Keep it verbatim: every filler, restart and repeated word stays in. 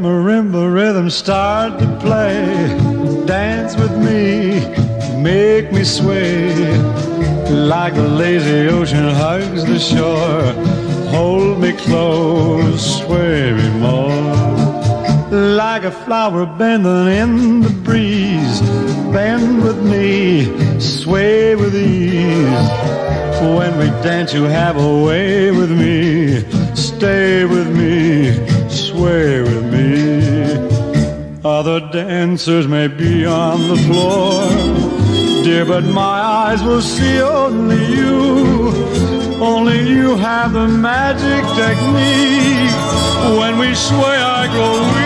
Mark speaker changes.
Speaker 1: marimba rhythm start to play. Dance with me, make me sway, like the lazy ocean hugs the shore. Hold me close, sway me more, like a flower bending in the breeze. Bend with me, sway with ease. When we dance you have a way with me. Stay with me, sway with me. Other dancers may be on the floor, dear, but my eyes will see only you. Only you have the magic technique. When we sway I grow weak.